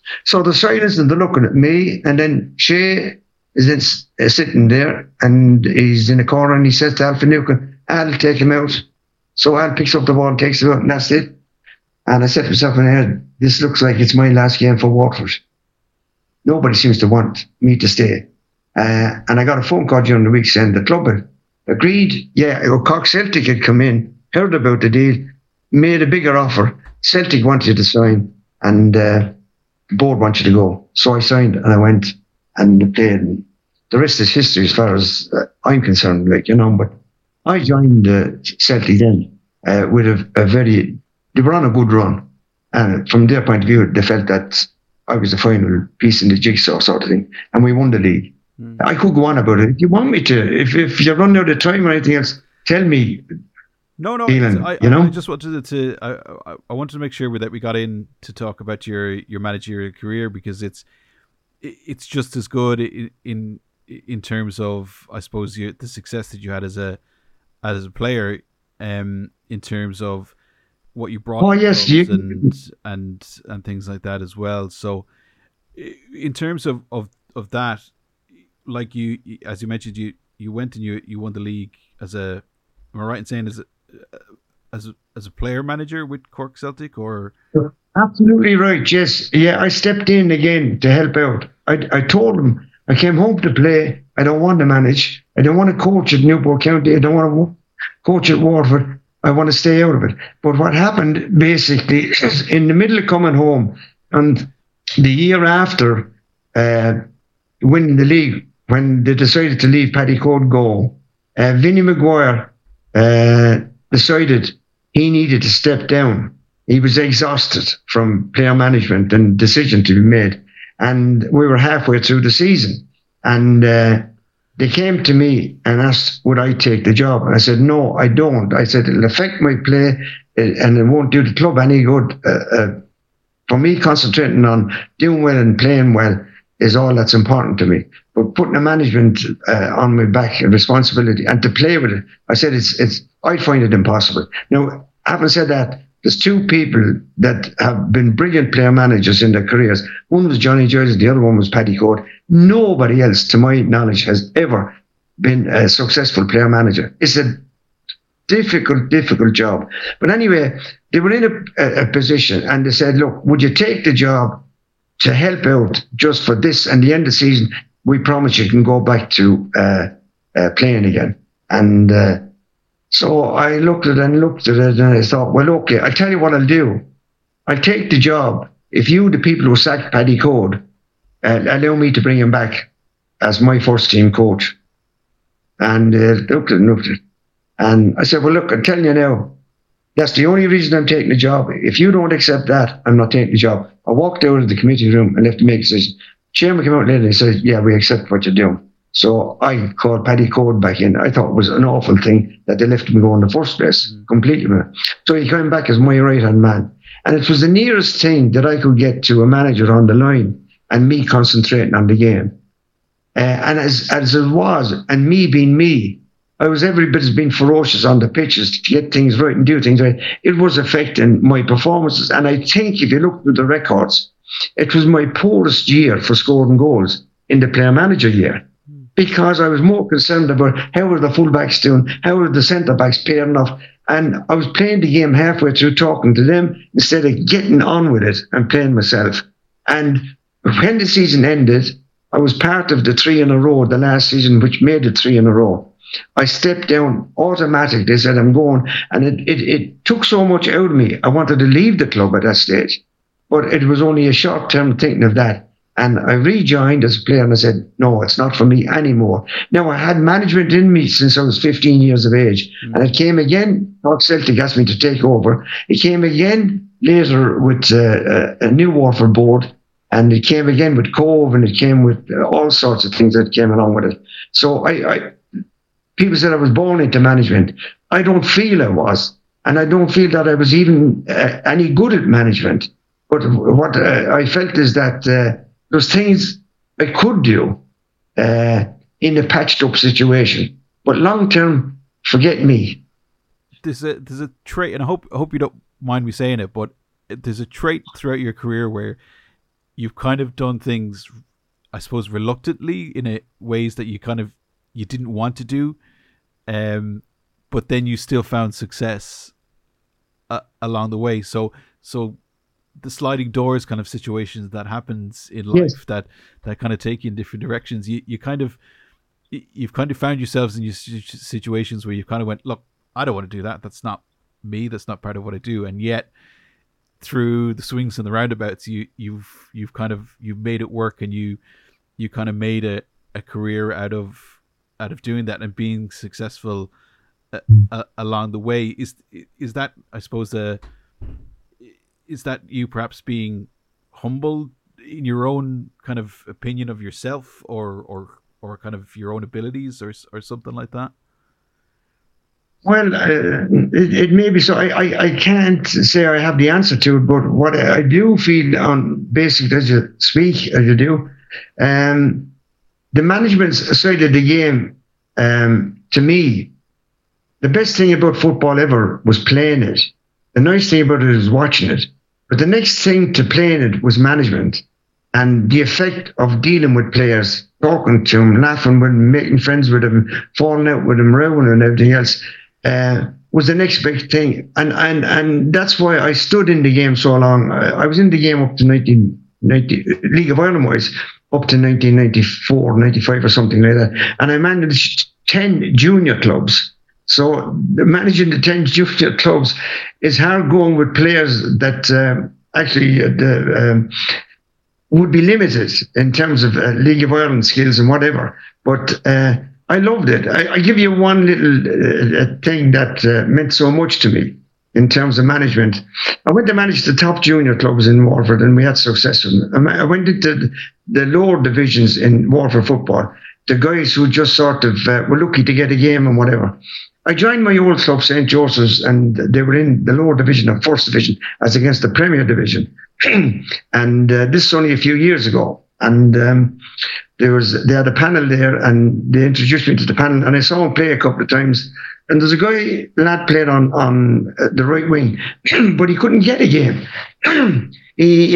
So the silence and they're looking at me, and then Shea is sitting there, and he's in a corner, and he says to Al Finucane, Al, take him out. So Al picks up the ball and takes it out, and that's it. And I said to myself in my head, this looks like it's my last game for Waterford. Nobody seems to want me to stay. And I got a phone call during the week saying the club had agreed. Yeah, Cork Celtic had come in, heard about the deal, made a bigger offer. Celtic wanted to sign, and the board wanted to go. So I signed, and I went and played. And the rest is history as far as I'm concerned, but I joined Celtic then with they were on a good run. And from their point of view, they felt that I was the final piece in the jigsaw sort of thing. And we won the league. I could go on about it. If you want me to, if you're running out of time or anything else, tell me. No. Ian, I just wanted to. I wanted to make sure that we got in to talk about your managerial career, because it's just as good in terms of, I suppose, the success that you had as a player, in terms of what you brought. Oh yes, and things like that as well. So, in terms of that, like you, as you mentioned, you went and you won the league as a. Am I right in saying as a player manager with Cork Celtic, or? Absolutely right. Yes, yeah. I stepped in again to help out. I told them I came home to play. I don't want to manage. I don't want to coach at Newport County. I don't want to coach at Waterford. I want to stay out of it. But what happened basically is, in the middle of coming home, and the year after winning the league, when they decided to leave Paddy Code go, Vinnie Maguire decided he needed to step down. He was exhausted from player management and decision to be made. And we were halfway through the season. And they came to me and asked, would I take the job? And I said, no, I don't. I said, it'll affect my play and it won't do the club any good. For me, concentrating on doing well and playing well is all that's important to me. But putting the management on my back, a responsibility, and to play with it, I said, I'd find it impossible. Now, having said that, there's two people that have been brilliant player managers in their careers. One was Johnny Giles, the other one was Paddy Code. Nobody else, to my knowledge, has ever been a successful player manager. It's a difficult job. But anyway, they were in a position, and they said, look, would you take the job to help out just for this and the end of the season? We promise you can go back to playing again. And so I looked at it and I thought, well, okay, I'll tell you what I'll do. I'll take the job. If you, the people who sacked Paddy Code, allow me to bring him back as my first team coach. And looked at it. And I said, well, look, I'm telling you now, that's the only reason I'm taking the job. If you don't accept that, I'm not taking the job. I walked out of the committee room and left to make a decision. Chairman came out later and said, yeah, we accept what you're doing. So I called Paddy Code back in. I thought it was an awful thing that they left me go in the first place, completely. So he came back as my right-hand man. And it was the nearest thing that I could get to a manager on the line and me concentrating on the game. And as it was, and me being me, I was every bit as being ferocious on the pitches to get things right and do things right. It was affecting my performances. And I think if you look at the records, it was my poorest year for scoring goals in the player manager year, because I was more concerned about how were the fullbacks doing, how were the centre-backs pairing off. And I was playing the game halfway through talking to them instead of getting on with it and playing myself. And when the season ended, I was part of the 3 in a row, the last season, which made it 3 in a row. I stepped down automatically. They said, I'm going. And it took so much out of me. I wanted to leave the club at that stage. But it was only a short-term thinking of that. And I rejoined as a player and I said, no, it's not for me anymore. Now, I had management in me since I was 15 years of age. And it came again, Cork Celtic asked me to take over. It came again later with a new Waterford board. And it came again with Cove, and it came with all sorts of things that came along with it. So people said I was born into management. I don't feel I was. And I don't feel that I was even any good at management. But what I felt is that there's things I could do in a patched up situation. But long term, forget me. There's a trait, and I hope you don't mind me saying it, but there's a trait throughout your career where you've kind of done things, I suppose, reluctantly in ways that you didn't want to do, but then you still found success along the way. So the sliding doors kind of situations that happens in life that kind of take you in different directions. You've kind of found yourselves in your situations where you kind of went, look, I don't want to do that. That's not me. That's not part of what I do. And yet, through the swings and the roundabouts, you've made it work, and you kind of made a career out of doing that and being successful along the way. Is that, I suppose, is that you perhaps being humble in your own kind of opinion of yourself, or kind of your own abilities, or something like that? Well, it may be so. I can't say I have the answer to it, but what I do feel on basic as you speak, as you do, the management side of the game, to me, the best thing about football ever was playing it. The nice thing about it is watching it. But the next thing to playing it was management, and the effect of dealing with players, talking to them, laughing with them, making friends with them, falling out with them, rowing and everything else, was the next big thing. And that's why I stood in the game so long. I was in the game up to 1990, League of Ireland wise, up to 1994, 95 or something like that. And I managed 10 junior clubs. So managing the 10 junior clubs is hard going with players that actually would be limited in terms of League of Ireland skills and whatever. But I loved it. I give you one little thing that meant so much to me in terms of management. I went to manage the top junior clubs in Waterford, and we had success with them. I went into the lower divisions in Waterford football, the guys who just sort of were lucky to get a game and whatever. I joined my old club, St. Joseph's, and they were in the lower division of First Division as against the Premier Division. And this is only a few years ago. And they had a panel there, and they introduced me to the panel, and I saw him play a couple of times. And there's a lad played on the right wing, but he couldn't get a game. He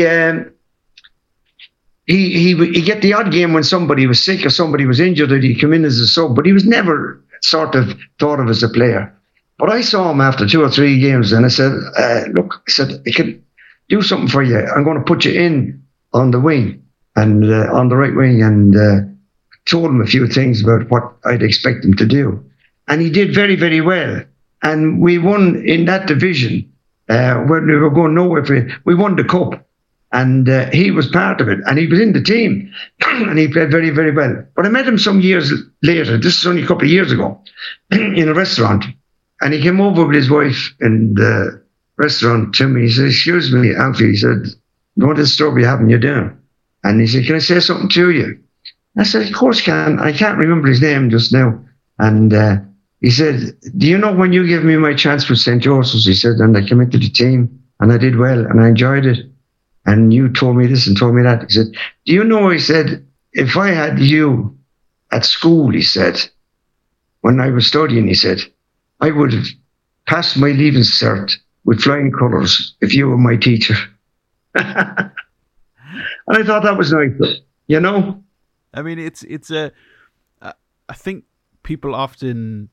get the odd game when somebody was sick or somebody was injured, or he'd come in as a sub, but he was never sort of thought of as a player. But I saw him after 2 or 3 games, and I said, look, I can do something for you. I'm going to put you in on the wing and on the right wing, and told him a few things about what I'd expect him to do. And he did very, very well. And we won in that division, when we were going nowhere for it. We won the cup. And he was part of it, and he was in the team, and he played very, very well. But I met him some years later, this is only a couple of years ago, in a restaurant, and he came over with his wife in the restaurant to me. He said, excuse me, Alfie, he said, what is the story having you down? And he said, can I say something to you? I said, of course can. I can't remember his name just now. And he said, do you know when you gave me my chance with St. Joseph's, he said, and I came into the team, and I did well, and I enjoyed it. And you told me this and told me that. He said, do you know, he said, if I had you at school, he said, when I was studying, he said, I would have passed my leaving cert with flying colours if you were my teacher. And I thought that was nice, you know? I mean, it's I think people often,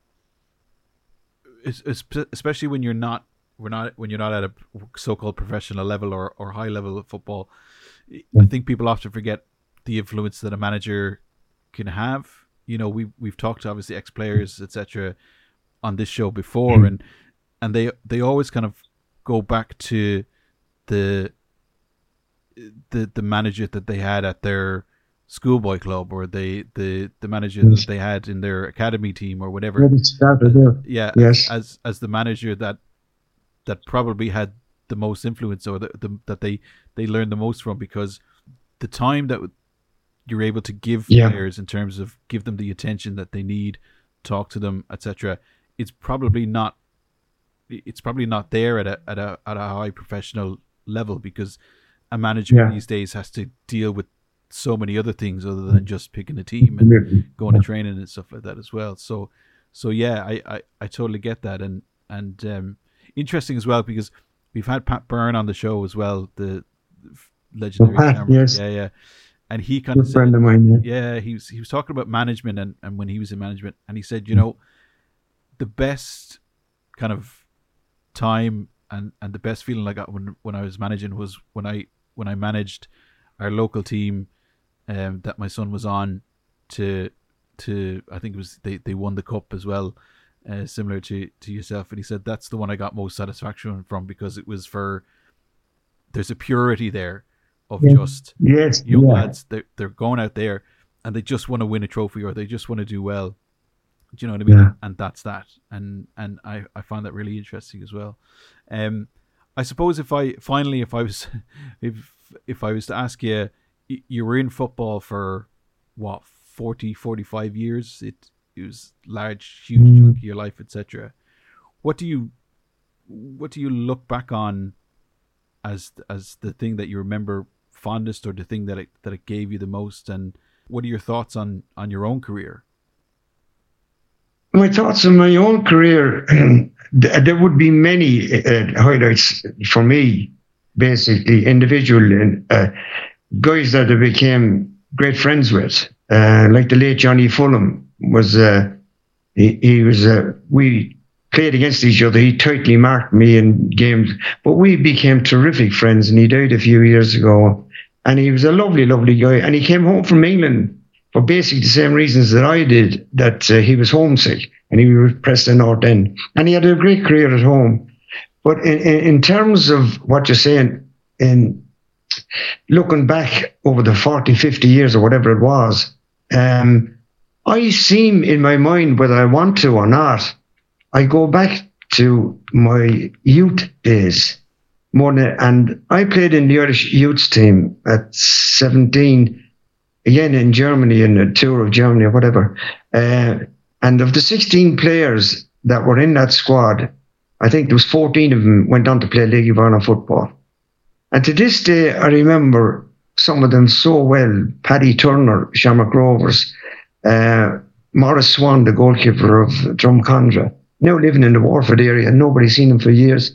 especially when you're not at a so-called professional level or high level of football, I think people often forget the influence that a manager can have. You know, we've talked to obviously ex-players, etc., on this show before, and they always kind of go back to the manager that they had at their schoolboy club, or the manager that they had in their academy team or whatever. Yeah, yes. As the manager that probably had the most influence, or that they learned the most from, because the time that you're able to give players in terms of give them the attention that they need, talk to them, etc., it's probably not there at a high professional level, because a manager these days has to deal with so many other things other than just picking a team and going to training and stuff like that as well. So yeah, I totally get that, and interesting as well, because we've had Pat Byrne on the show as well, the legendary Shamrock. Yes. Yeah. And he kind of said, friend of mine, he was talking about management and when he was in management, and he said, the best kind of time and the best feeling I got when I was managing was when I managed our local team that my son was on to I think it was they won the cup as well, similar to yourself. And he said that's the one I got most satisfaction from, because it was there's a purity there of just young lads. They're going out there and they just want to win a trophy, or they just want to do well. Do you know what I mean? Yeah. And that's that. And I find that really interesting as well. I suppose if I was to ask you, you were in football for what, 40, 45 years? It was large, huge chunk of your life, etc. What do you look back on as the thing that you remember fondest, or the thing that it gave you the most? And what are your thoughts on your own career? My thoughts on my own career, there would be many highlights for me, basically individual guys that I became great friends with, like the late Johnny Fulham was. We played against each other. He tightly marked me in games, but we became terrific friends. And he died a few years ago. And he was a lovely, lovely guy. And he came home from England for basically the same reasons that I did, that he was homesick and he was Preston North End. And he had a great career at home. But in terms of what you're saying, in looking back over the 40, 50 years or whatever it was, I seem in my mind, whether I want to or not, I go back to my youth days more than, and I played in the Irish youth team at 17, again in Germany, in a tour of Germany or whatever. And of the 16 players that were in that squad, I think there was 14 of them went on to play League of Ireland football. And to this day, I remember some of them so well. Paddy Turner, Shamrock Rovers, Maurice Swan, the goalkeeper of Drumcondra, now living in the Waterford area, nobody's seen him for years.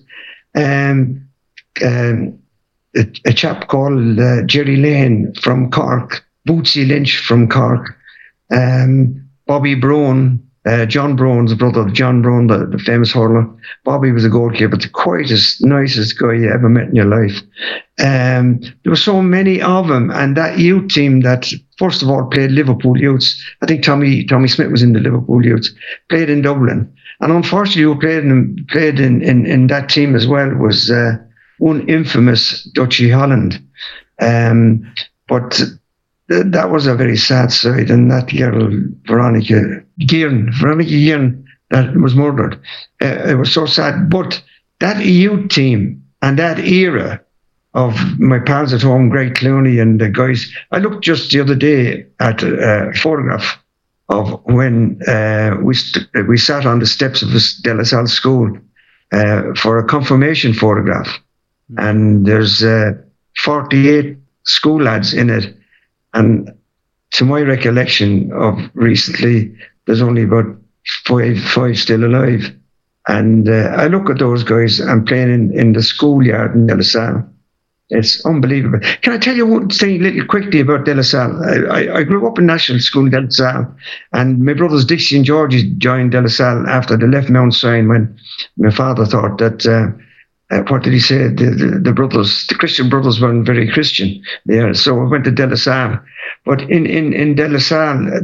A chap called Jerry Lane from Cork, Bootsy Lynch from Cork, Bobby Brown, John Brown's brother, John Brown, the famous hurler. Bobby was a goalkeeper, the quietest, nicest guy you ever met in your life. There were so many of them, and that youth team that first of all played Liverpool Youths. I think Tommy Smith was in the Liverpool Youths, played in Dublin. And unfortunately, who played in that team as well was one infamous Dutchie Holland. But that was a very sad sight. And that girl, Veronica Guerin, that was murdered. It was so sad. But that youth team and that era of my pals at home, Greg Clooney and the guys, I looked just the other day at a photograph of when we sat on the steps of De La Salle School for a confirmation photograph. And there's 48 school lads in it. And to my recollection of recently, there's only about five still alive. And I look at those guys and playing in the schoolyard in De La Salle. It's unbelievable. Can I tell you one thing little quickly about De La Salle? I grew up in National School in De La Salle, and my brothers Dixie and Georgie joined De La Salle after they left Mount Sion, when my father thought that, what did he say? The brothers, the Christian brothers weren't very Christian there. So I went to De La Salle. But in De La Salle,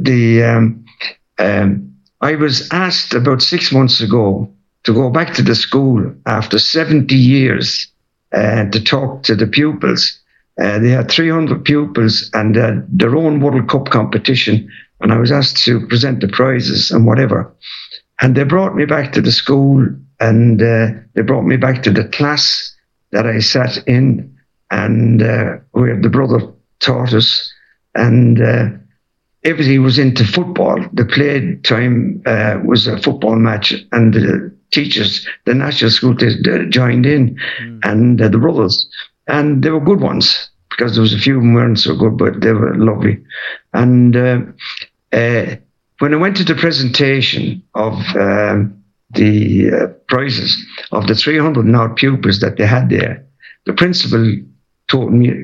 I was asked about 6 months ago to go back to the school after 70 years to talk to the pupils. They had 300 pupils and their own World Cup competition. And I was asked to present the prizes and whatever. And they brought me back to the school, and they brought me back to the class that I sat in, and where the brother taught us. And everybody was into football. The play time was a football match, and the teachers, the national school, they joined in, and the brothers. And they were good ones, because there was a few of them weren't so good, but they were lovely. And when I went to the presentation of the prizes of the 300 and odd pupils that they had there, the principal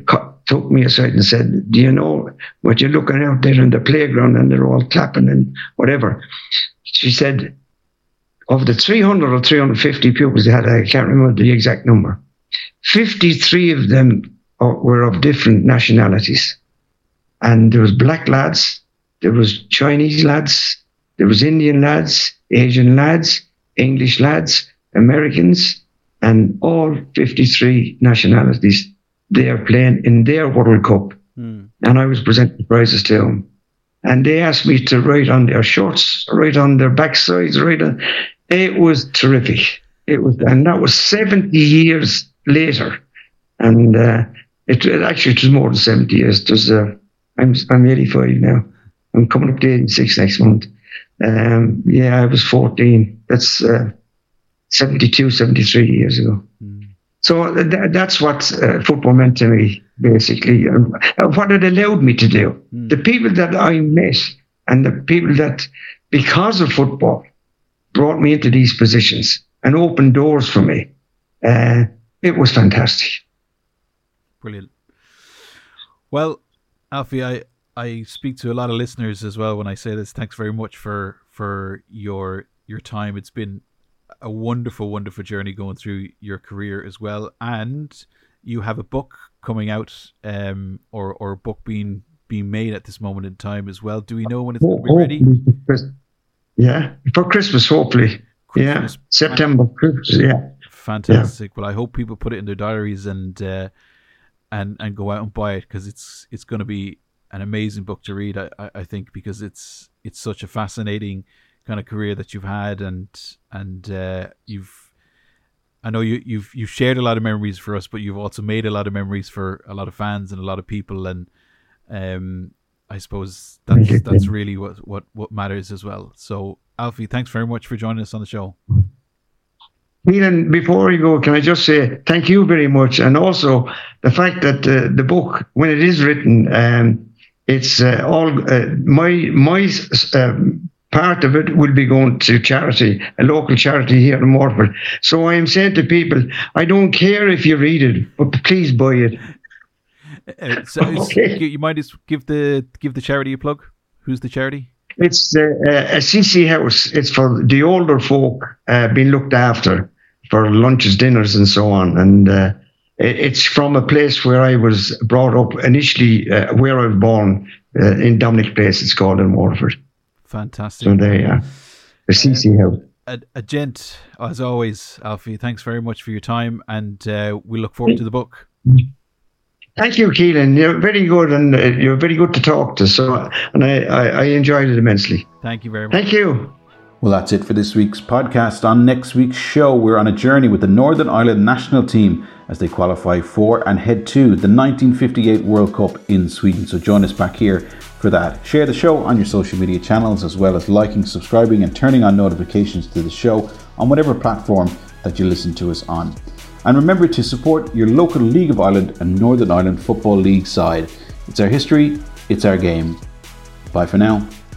took me aside and said, do you know what you're looking out there in the playground and they're all clapping and whatever? She said, of the 300 or 350 pupils they had, I can't remember the exact number, 53 of them were of different nationalities. And there was black lads, there was Chinese lads, there was Indian lads, Asian lads, English lads, Americans, and all 53 nationalities. They are playing in their World Cup. And I was presenting prizes to them. And they asked me to write on their shorts, write on their backsides, it was terrific. And that was 70 years later. And it was more than 70 years. It was, I'm 85 now. I'm coming up to 86 next month. I was 14. That's 72, 73 years ago. So that's what football meant to me, basically, and what it allowed me to do. The people that I met and the people that, because of football, brought me into these positions and opened doors for me. It was fantastic. Brilliant. Well, Alfie, I speak to a lot of listeners as well when I say this. Thanks very much for your time. It's been a wonderful, wonderful journey going through your career as well. And you have a book coming out, or a book being made at this moment in time as well. Do we know when it's going to be ready? Yeah, for Christmas, hopefully. Christmas. Yeah, September, Christmas, yeah. Fantastic. Yeah. Well, I hope people put it in their diaries and go out and buy it, because it's going to be an amazing book to read, I think, because it's such a fascinating kind of career that you've had, and I know you've shared a lot of memories for us, but you've also made a lot of memories for a lot of fans and a lot of people, and I suppose that's really what matters as well. So, Alfie, thanks very much for joining us on the show. Keelan, before you go, can I just say thank you very much, and also the fact that the book, when it is written, it's all my part of it will be going to charity, a local charity here in Waterford. So I am saying to people, I don't care if you read it, but please buy it. Okay. You might just give the charity a plug. Who's the charity? It's a CC house. It's for the older folk being looked after for lunches, dinners, and so on. And it's from a place where I was brought up initially, where I was born, in Dominic Place. It's called in Waterford. Fantastic. So there you are. The CC house. A gent, as always, Alfie. Thanks very much for your time, and we look forward to the book. Thank you, Keelan. You're very good, and you're very good to talk to. So, and I enjoyed it immensely. Thank you very much. Thank you. Well, that's it for this week's podcast. On next week's show, we're on a journey with the Northern Ireland national team as they qualify for and head to the 1958 World Cup in Sweden. So join us back here for that. Share the show on your social media channels, as well as liking, subscribing, and turning on notifications to the show on whatever platform that you listen to us on. And remember to support your local League of Ireland and Northern Ireland Football League side. It's our history, it's our game. Bye for now.